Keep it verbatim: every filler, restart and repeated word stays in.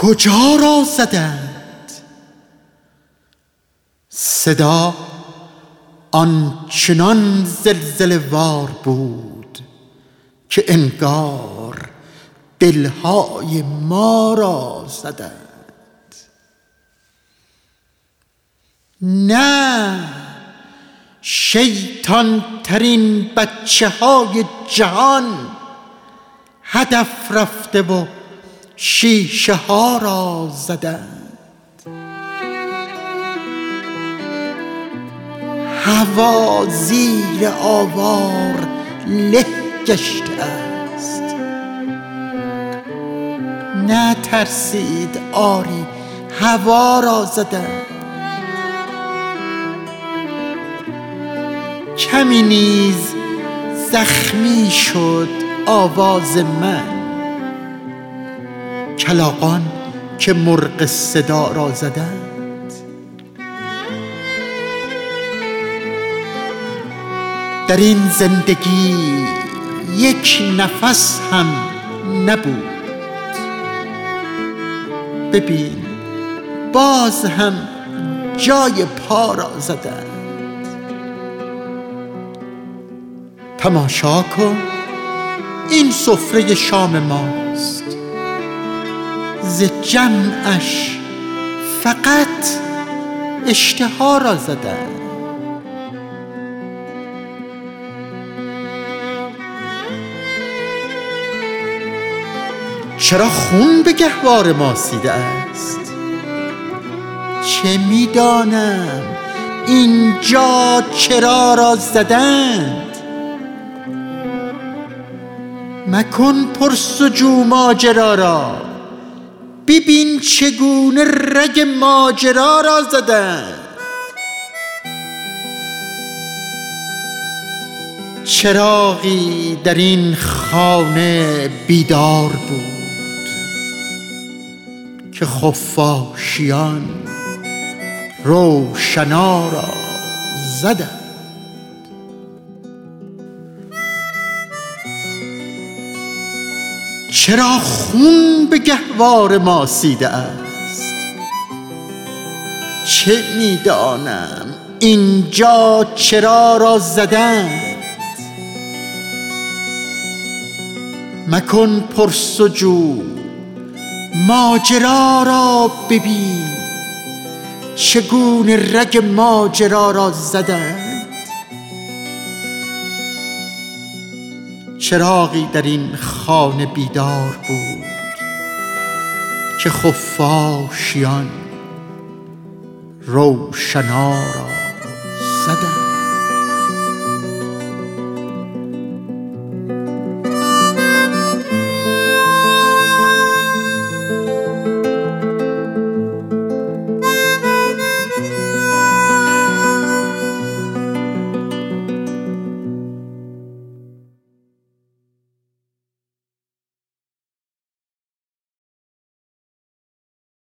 کجا را زدند؟ صدا آنچنان زلزله وار بود که انگار دلهای ما را زدند. نه، شیطان ترین بچه های جهان هدف رفته و شیشه ها را زدند. هوا زیر آوار له گشته است. نه ترسید آری، هوا را زدند. کمی نیز زخمی شد آواز من، کلاغان که مرغ صدا را زدند. در این زندگی یک نفس هم نبود، ببین باز هم جای پا را زدند. تماشا کن، این سفره شام ماست، ز جمعش فقط اشتها را زدند. چرا خون به گهوار ماسیده است؟ چه میدانم اینجا چرا را زدند. مکن پرسجو ماجرا را، ببین چگونه رگ ماجرا را زدند. چراغی در این خانه بیدار بود که خفاشیان روشنا را زدند. چرا خون به گهوار ماسیده است؟ چه میدانم اینجا چرا را زدند. مکن پرسجو ماجرا را، ببین چگونه رگ ماجرا را زدند. چراغی در این خانه بیدار بود که خفاشیان روشنا را زدند.